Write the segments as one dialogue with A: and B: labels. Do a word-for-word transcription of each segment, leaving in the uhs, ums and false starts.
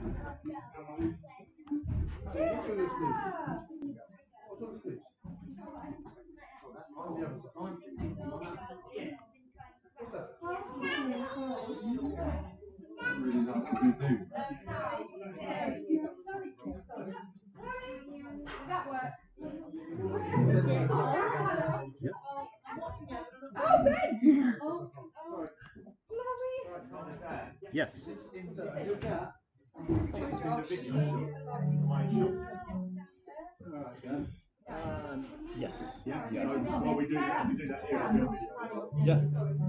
A: Yes. Um, yes.
B: Yeah, yeah. So while we do that, we do that here.
A: Yeah.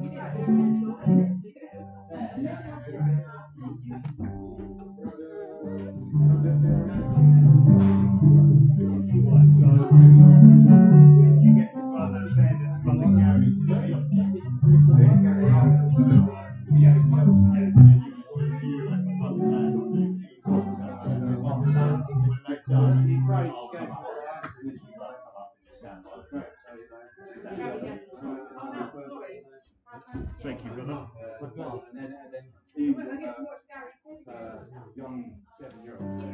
B: You get in front of the bed and in front of the Thank you, brother. Young seven-year-old.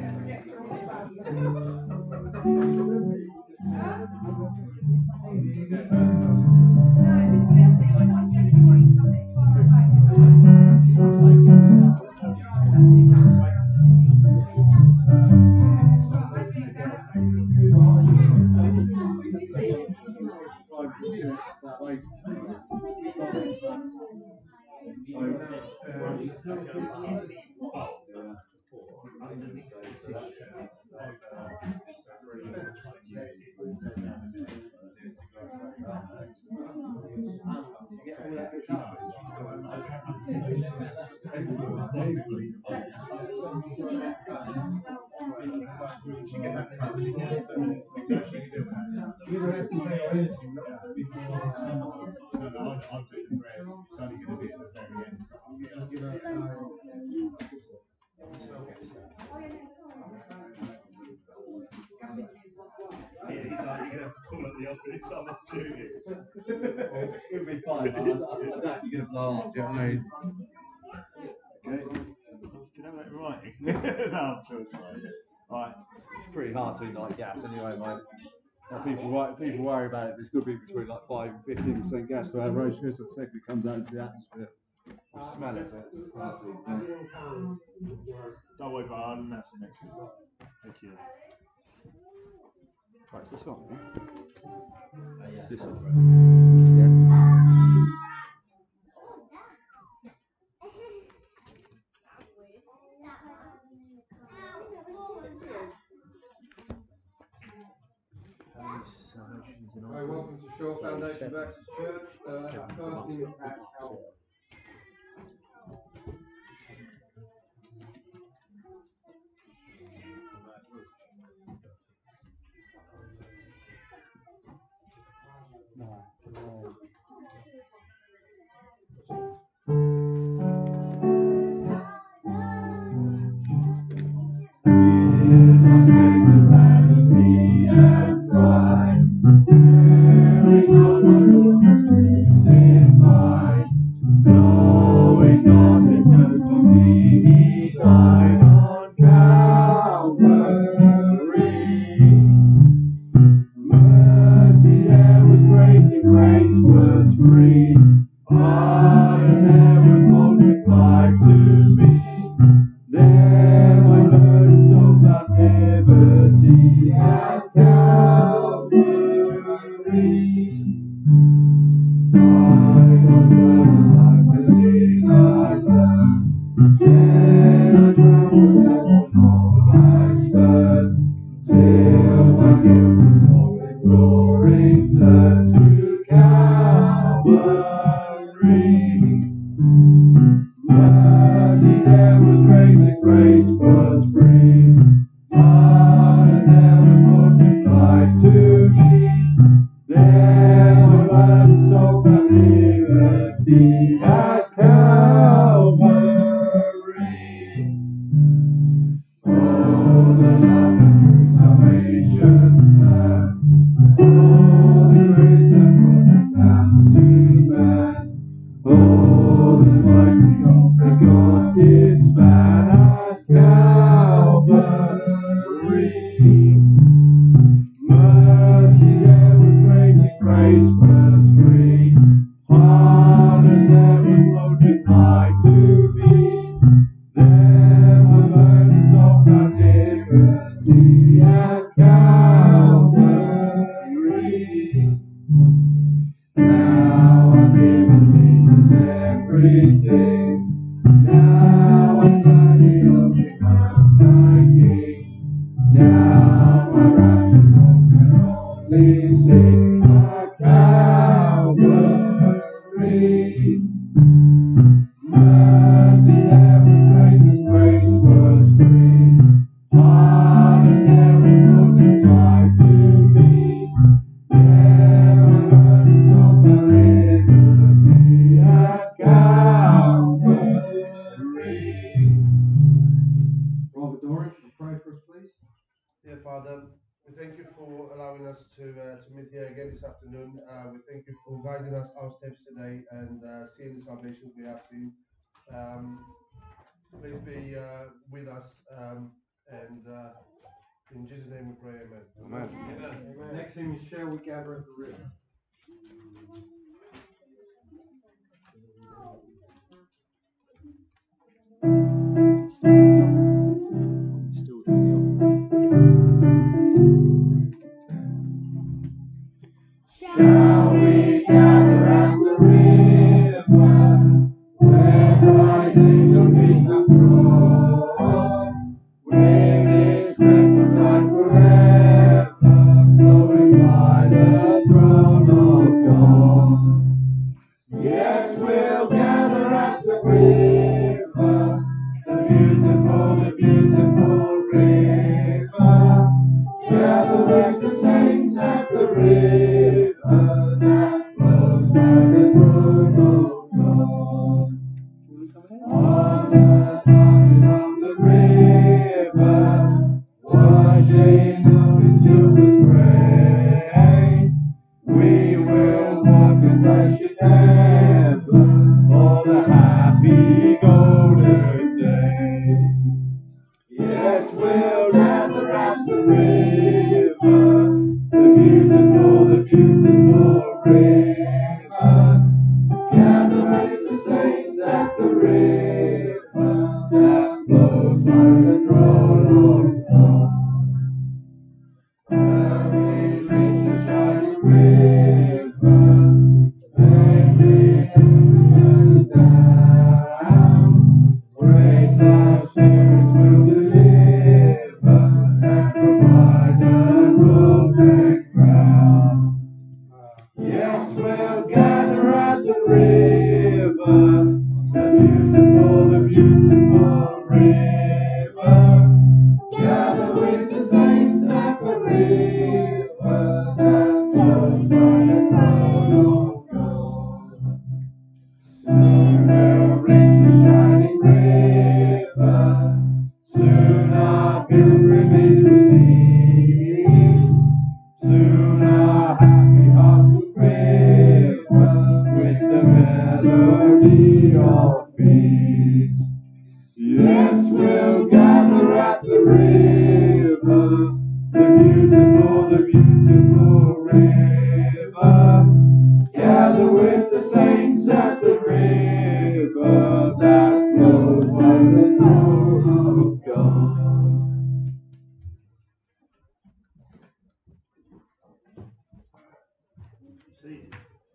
B: It'll be fine. I, I, I doubt you're going to blow up, do you know what I mean? Okay. Can I have that right? No, I'm sure it's fine. Right. It's pretty hard to eat like gas anyway, mate. Now, people, worry, people worry about it, but it's going to be between like five and fifteen percent gas to our roast because the second it comes out into the atmosphere. You smell it, but it's nasty. Don't worry about it, that's the next one. Thank you. Right, it's this one. Yeah? Uh, yes. This one. Yeah.
C: Hi, welcome to Shore Foundation Baptist Church. Uh, first thing is at Calvary.
A: No, no.
D: Oh, the mighty God, the God did span and
C: again this afternoon. Uh, we thank you for guiding us our steps today and uh, seeing the salvations we have seen. Um, please be uh, with us um, and uh, in Jesus' name we pray, amen.
B: Amen.
C: Amen. Amen.
D: Next thing is shall we gather at the river?
A: Still doing the offering.
E: Shall we gather at the river, where Christ's angels feet are thrown, with its crystal tide forever, flowing by the throne of God? Yes, we'll gather at the river, the beautiful, the beautiful river. Gather with the saints at the river that flows by the throne of God. On the margin of the river, washing up in silver spray, we will walk and worship heaven for the happy golden day. Yes, we'll gather at the river, the beautiful, the beautiful river. Gather with the saints at the river that flows by the throne of God. When we reach the shining river, every heaven down, grace our spirits will deliver and provide a golden crown. Yes, we'll gather at the river, the beautiful, the beautiful river. Gather with the saints at the river that flows by the throne of God. Soon we'll reach the shining river, soon our pilgrimage will cease, soon our happy hearts will quiver with the melody of peace. Yes, we'll gather at the river, the beautiful, the beautiful river. Gather with the saints at the river that flows by the throne of God.
B: See.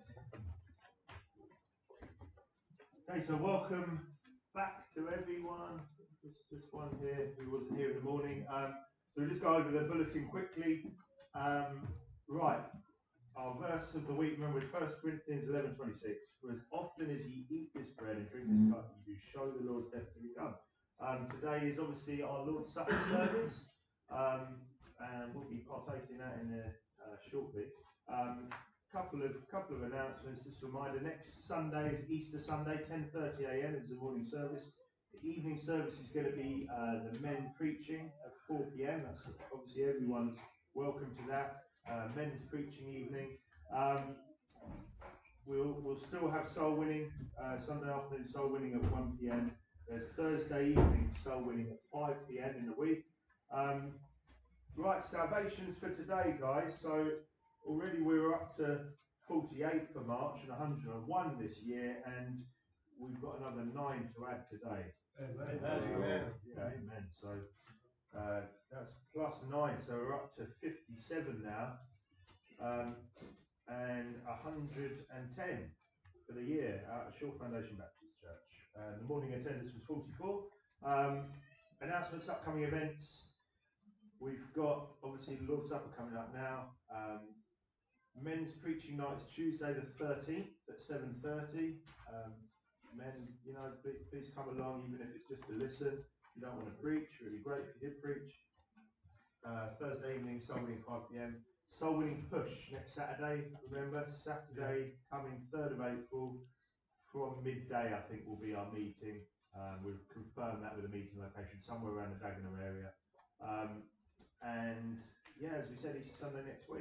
B: Okay, so welcome back to everyone. Just, just one here who wasn't here in the morning. Um, so we'll just go over the bulletin quickly. Um, right, our verse of the week, remember, is First Corinthians eleven twenty-six. For as often as ye eat this bread and drink this cup, you do show the Lord's death till he come. Um, today is obviously our Lord's Supper service, um, and we'll be partaking that in there uh, shortly. Um, couple of couple of announcements. Just a reminder: next Sunday is Easter Sunday, ten thirty a m is the morning service. The evening service is going to be uh, the men preaching at four p m That's obviously everyone's welcome to that. Uh, men's preaching evening. Um, we'll we'll still have soul winning uh, Sunday afternoon soul winning at one p m There's Thursday evening soul winning at five p m in the week. Um, right, salvations for today, guys. So already we're up to forty-eight for March and one hundred and one this year, and we've got another nine to add today.
C: Amen.
B: Amen. Yeah, amen. So uh, that's plus nine, so we're up to fifty-seven now, um, and one hundred and ten for the year out of Shore Foundation Baptist Church. Uh, the morning attendance was forty-four. Um, announcements, upcoming events. We've got obviously the Lord's Supper coming up now. Um, men's preaching night is Tuesday the thirteenth at seven thirty. Um, men, you know, please, please come along, even if it's just to listen. You don't want to preach, it would be great if you did preach. Uh, Thursday evening, Soul Winning five p m Soul Winning Push next Saturday. Remember, Saturday coming third of April from midday, I think, will be our meeting. Um, we've confirmed that with a meeting location somewhere around the Dagenham area. Um, and yeah, as we said, Easter Sunday next week.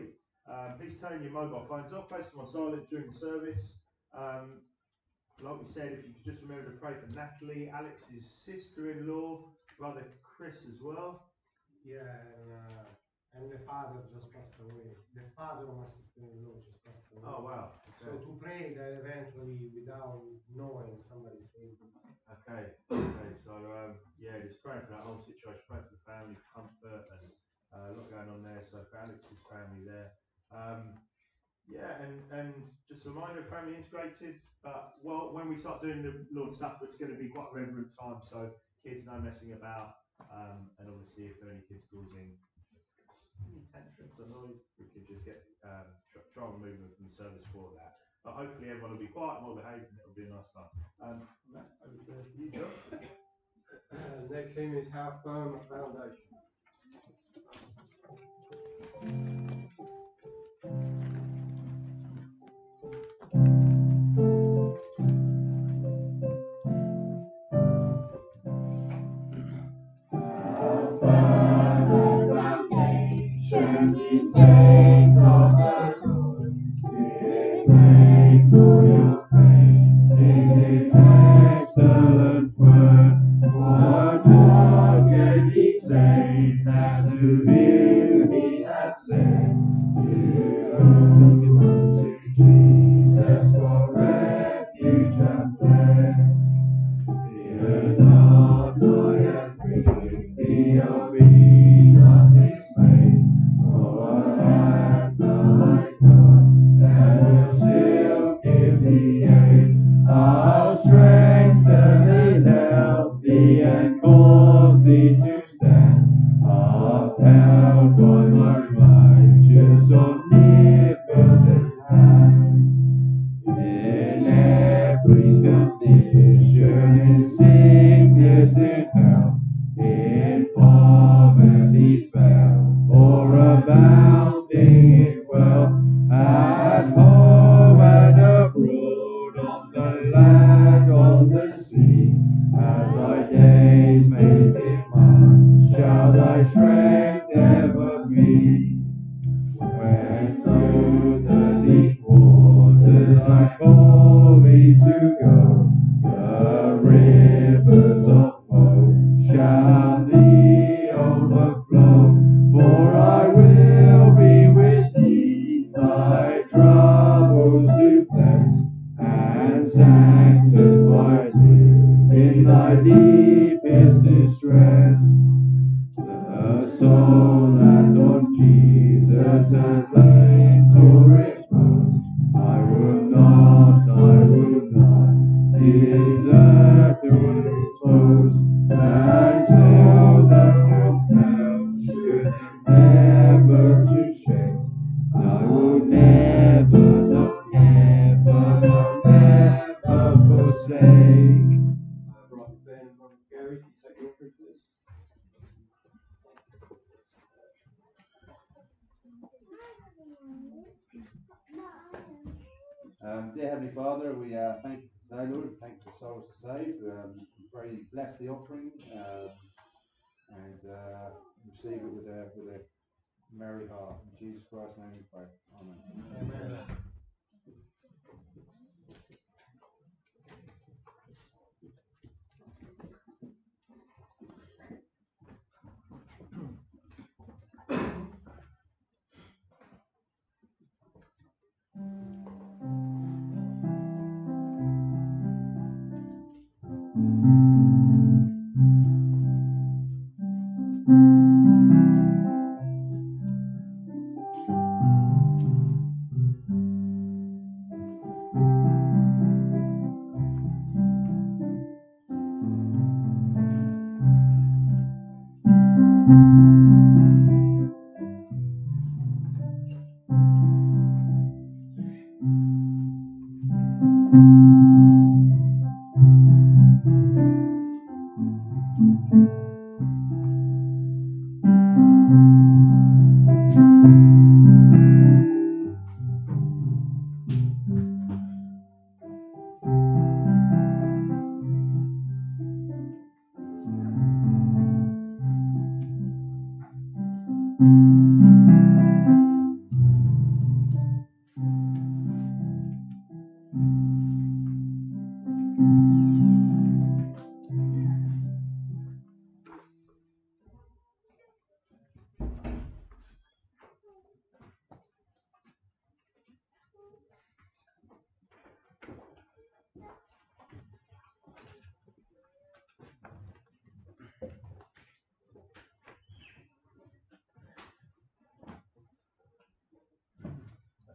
B: Um, please turn your mobile phones off, place them on silent during the service. Um, like we said, if you could just remember to pray for Natalie, Alex's sister-in-law, brother Chris as well.
E: Yeah, and, uh, and the father just passed away. The father of my sister-in-law just passed away.
B: Oh wow.
E: So to pray that eventually, without knowing, somebody saved him.
B: Okay. Okay. So um, yeah, just praying for that whole situation, praying for the family, comfort, and uh, a lot going on there. So for Alex's family there. Um, Yeah, and, and just a reminder, family integrated, but well, when we start doing the Lord's Supper, it's going to be quite a reverent time, so kids no messing about, um, and obviously if there are any kids causing any tantrums or noise, we could just get, um, try, try and remove them from the service for that. But hopefully everyone will be quiet and well behaved and it'll be a nice time. Um, Matt, over to you, John.
D: Uh, next theme is How Firm a Foundation.
E: Excellent word, what more can he say than to hear he hath said? You look unto Jesus for refuge and fled. Fear not, I am with thee, oh be not dismayed, for what hath I done, and will still give thee aid. I'll strengthen thee, help thee, and cause thee to stand, upheld by my righteous omnipotent hand. In every condition, in sickness, in health, in poverty fell, or abounding in wealth, at home and abroad, on the land, on the sea, as thy days may demand, shall thy strength ever be. When through the deep waters I call thee to go, the rivers of woe shall thee overflow. For I will be with thee, thy troubles to bless, and sanctify too in thy deepest distress. The soul that on Jesus has lain to repose, I will not, I will not desert or expose, and so that compelled should endeavor to shake. I will never, no, never, no, never forsake.
D: Uh, Brother Ben and Brother Gary, can you take the offering, please?
F: Um, dear Heavenly Father, we uh, thank you for today, Lord, and thank you for souls to save. Um, we pray you bless the offering um, and uh, receive it with a, with a merry heart. In Jesus Christ's name we pray. Amen.
E: Amen.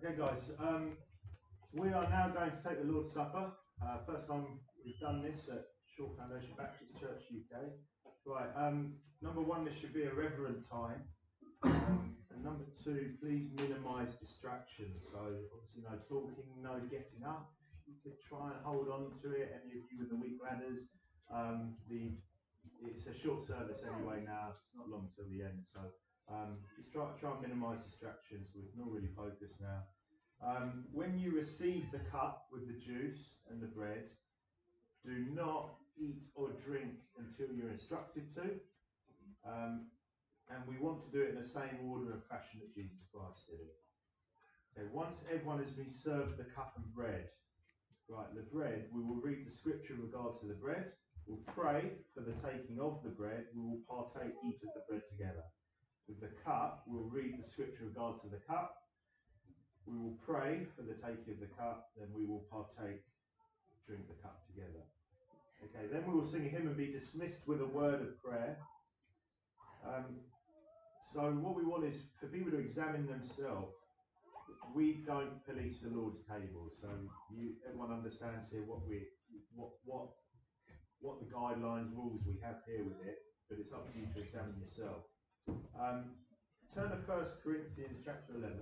B: Okay, guys, um, we are now going to take the Lord's Supper. Uh, first time we've done this at Shore Foundation Baptist Church U K. Right, um, number one, this should be a reverent time. Um, and number two, please minimise distractions. So obviously no talking, no getting up. You could try and hold on to it, any of you with the weak ladders. Um, the It's a short service anyway now, it's not long till the end, so um, just try, try and minimise distractions, we can all really focus now. Um, when you receive the cup with the juice and the bread, do not eat or drink until you're instructed to. Um, and we want to do it in the same order and fashion that Jesus Christ did it. Okay, once everyone has been served the cup and bread, right, the bread, we will read the scripture in regards to the bread. We'll pray for the taking of the bread. We will partake, eat of the bread together. With the cup, we'll read the scripture in regards to the cup. We will pray for the taking of the cup. Then we will partake, drink the cup together. Okay, then we will sing a hymn and be dismissed with a word of prayer. Um, so what we want is for people to examine themselves. We don't police the Lord's table. So you, everyone understands here what we, what, what, what the guidelines, rules we have here with it, but it's up to you to examine yourself. Um, turn to First Corinthians chapter eleven.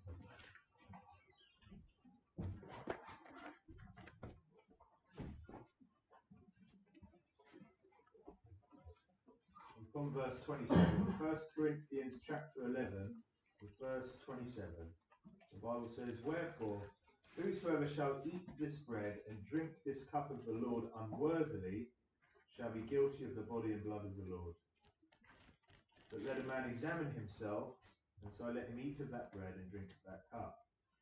B: And from verse twenty-seven. First Corinthians chapter eleven, verse twenty-seven. The Bible says, "Wherefore, whosoever shall eat this bread and drink this cup of the Lord unworthily shall be guilty of the body and blood of the Lord. But let a man examine himself, and so let him eat of that bread and drink of that cup.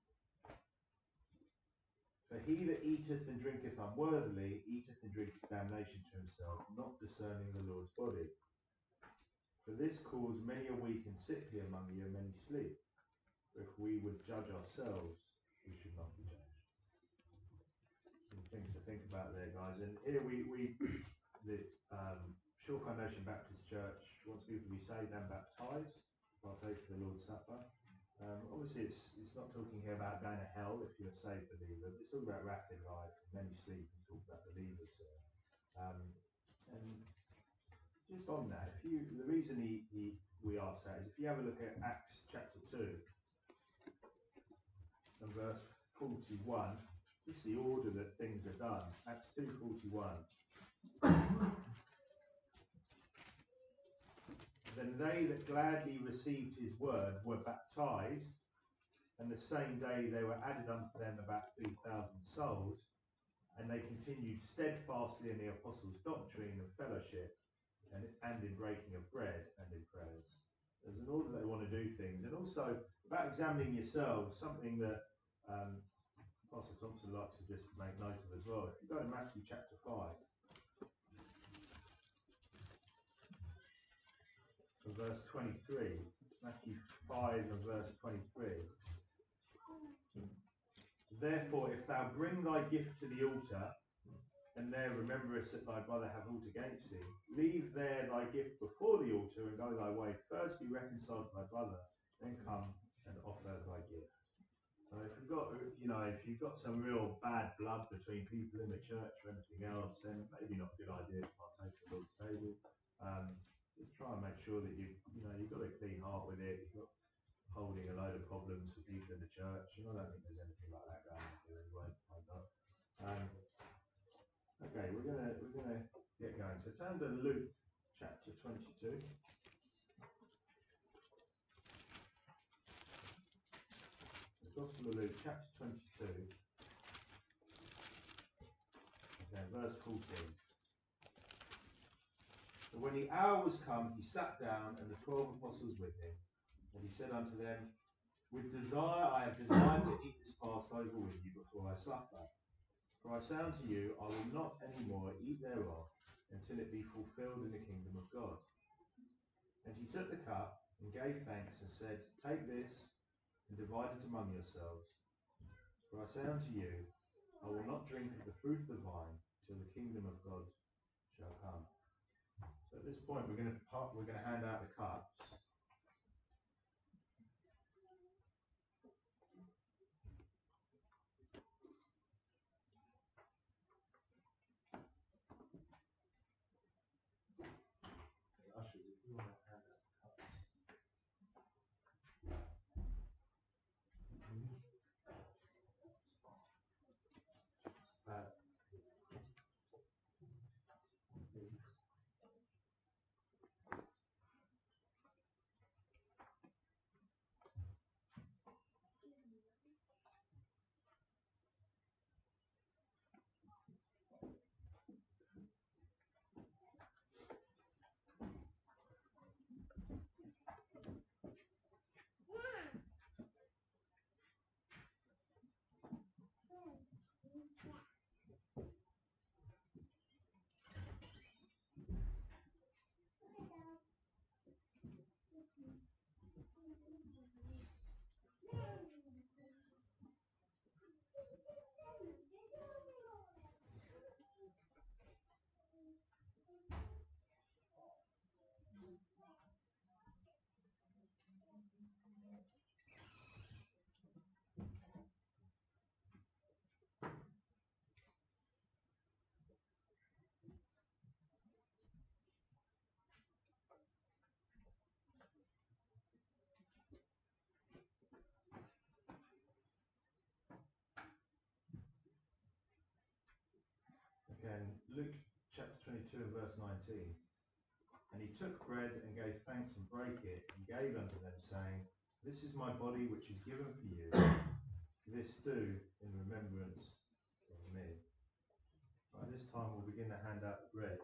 B: For he that eateth and drinketh unworthily eateth and drinketh damnation to himself, not discerning the Lord's body. For this cause many are weak and sickly among you, and many sleep. For if we would judge ourselves, we should not be judged." Some things to think about there, guys. And here we, we the um, Shore Foundation Baptist Church wants people to be saved and baptised, partake of the Lord's Supper. Um, obviously, it's it's not talking here about going to hell if you're a saved believer. It's talking about rapid life. Many sleep. It's talking about believers. Um, and just on that, if you the reason he, he we ask that is if you have a look at Acts chapter two and verse forty-one, this is the order that things are done. Acts two forty-one. "Then they that gladly received his word were baptized, and the same day they were added unto them about three thousand souls, and they continued steadfastly in the apostles' doctrine and fellowship, and, and in breaking of bread and in prayers." There's an order they want to do things, and also about examining yourselves, something that um, Pastor Thompson likes to just make note of as well. If you go to Matthew chapter five, verse twenty-three, Matthew five and verse twenty-three. "Therefore, if thou bring thy gift to the altar, and there rememberest that thy brother have aught against thee, leave there thy gift before the altar, and go thy way. First be reconciled to thy brother, then come and offer thy gift." So if you've got, you know, if you've got some real bad blood between people in the church or anything else, then maybe not a good idea to partake of the Lord's table. Um, just try and make sure that you, you know, you've got a clean heart with it. You're not holding a load of problems for people in the church. You know, I don't think there's anything like that going on here anyway. Um, okay, we're gonna we're gonna get going. So turn to Luke chapter twenty-two. The Gospel of Luke chapter twenty-two. Okay, verse fourteen. "And when the hour was come, he sat down, and the twelve apostles with him. And he said unto them, With desire I have desired to eat this Passover with you before I suffer. For I say unto you, I will not any more eat thereof, until it be fulfilled in the kingdom of God. And he took the cup, and gave thanks, and said, Take this, and divide it among yourselves. For I say unto you, I will not drink of the fruit of the vine, till the kingdom of God shall come." So at this point, we're going to part, we're going to hand out the cups. Luke chapter twenty-two and verse nineteen. And he took bread and gave thanks and brake it and gave unto them, saying, This is my body which is given for you. This do in remembrance of me. Right, this time we'll begin to hand out the bread.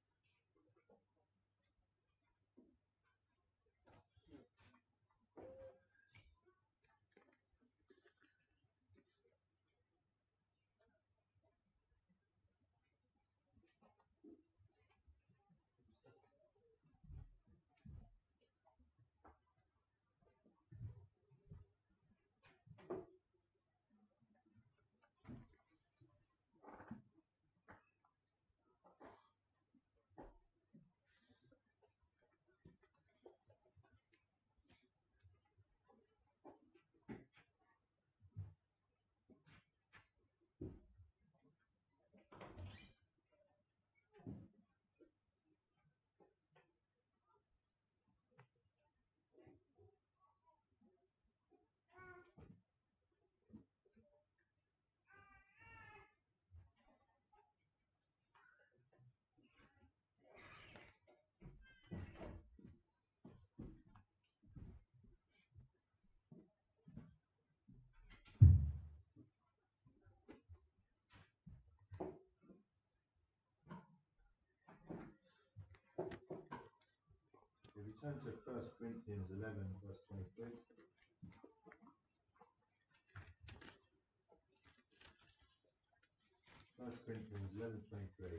B: If we turn to First Corinthians eleven, verse twenty-three. First Corinthians eleven, twenty-three.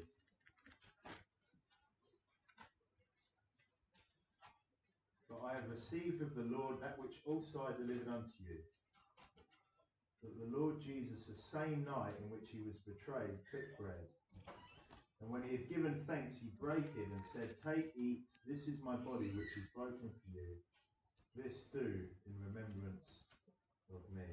B: For I have received of the Lord that which also I delivered unto you, that the Lord Jesus, the same night in which he was betrayed, took bread. And when he had given thanks, he brake it and said, Take, eat, this is my body which is broken for you. This do in remembrance of me.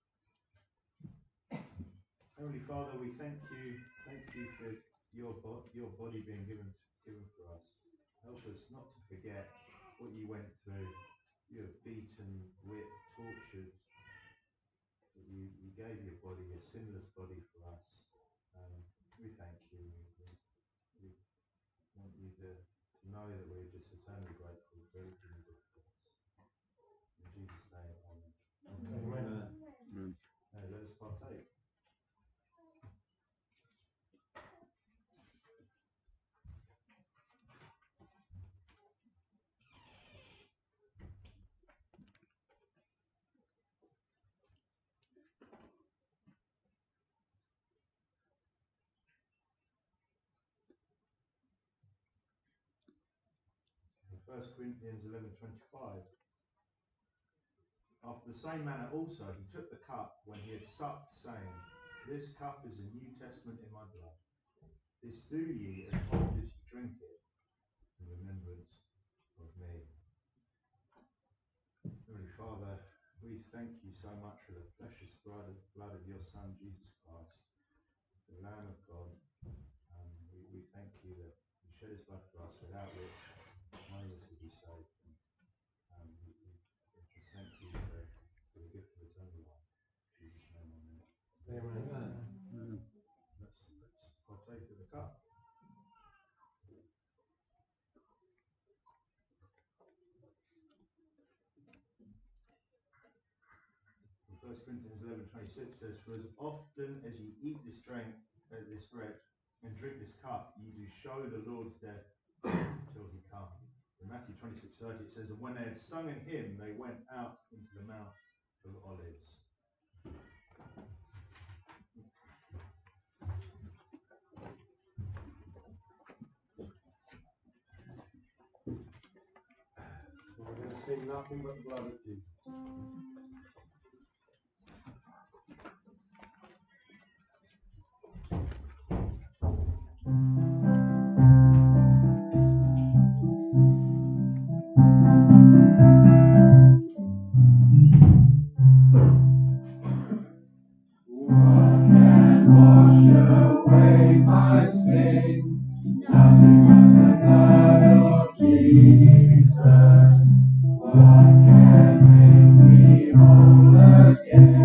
B: Heavenly Father, we thank you, thank you for your, bo- your body being given, given for us. Help us not to forget what you went through. You have beaten, whipped, tortured. But you, you gave your body, a sinless body for us. Um, we thank you. We, we want you to, to know that we're just eternally grateful for everything you did for us. In Jesus' name, amen.
D: Amen.
A: Amen.
B: Uh, let us partake. First Corinthians eleven, twenty-five. After the same manner also he took the cup when he had supped, saying, This cup is a New Testament in my blood. This do ye as oft as ye drink it, in remembrance of me. Heavenly Father, we thank you so much for the precious blood of, blood of your Son, Jesus Christ, the Lamb of God. Um, we, we thank you that you shed his blood for us, without which none of us could be saved. And, um, we, we, we thank you for, for the gift of eternal life. In Jesus' name, amen.
D: Amen.
A: Amen.
B: Let's, let's partake of the cup. First Corinthians eleven, twenty-six says, For as often as ye eat this drink, uh, this bread, and drink this cup, ye do show the Lord's death till he come. In Matthew twenty-six, thirty it says, And when they had sung an hymn, they went out into the Mount of Olives.
D: We're going to sing nothing but the blood of Jesus.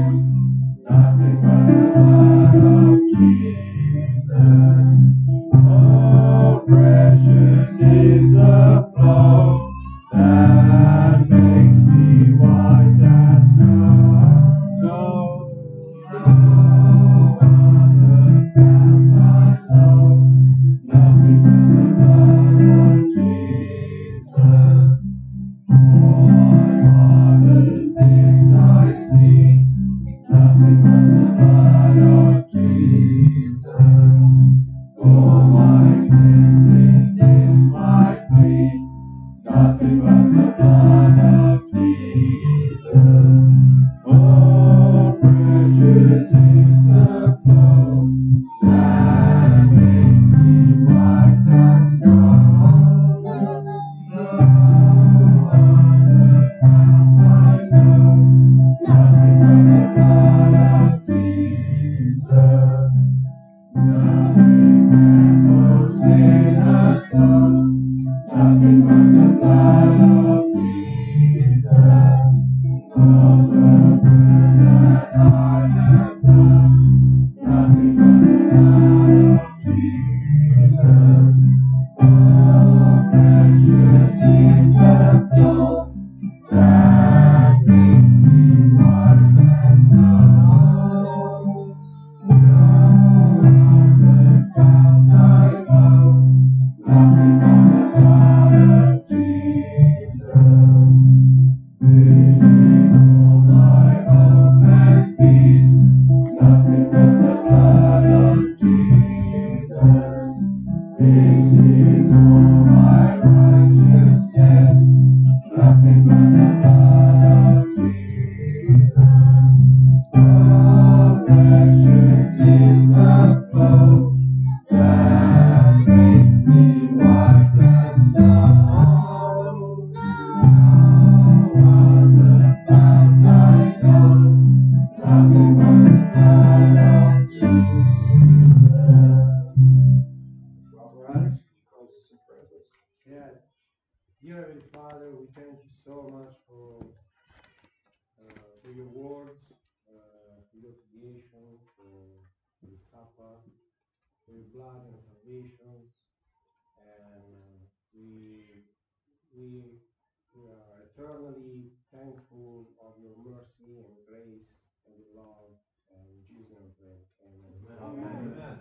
G: Nothing but the blood of Jesus.
F: Nothing but the blood of Jesus. Knows the good that I have done. Nothing but the blood of Jesus. Oh, precious is the flow that makes me white as snow. No other fount I know. Nothing but the blood of Jesus. This is all my hope and peace. Nothing but the blood of Jesus. This is all my righteousness. Nothing but the blood of Jesus. Oh, precious is the flow that makes me white as snow. No other fount I know. Nothing but the blood of Jesus. Brother Alex, close us in prayer, please.
E: Yeah. Dear Heavenly Father, we thank you so much for uh, for your words, uh, for your creation, for the supper, for your blood and salvation, and uh, we we we are eternally thankful of your mercy and grace and your love. And in Jesus' name we pray. Amen.
B: Amen.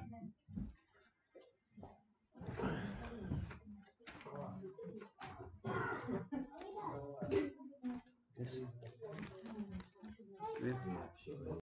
B: This.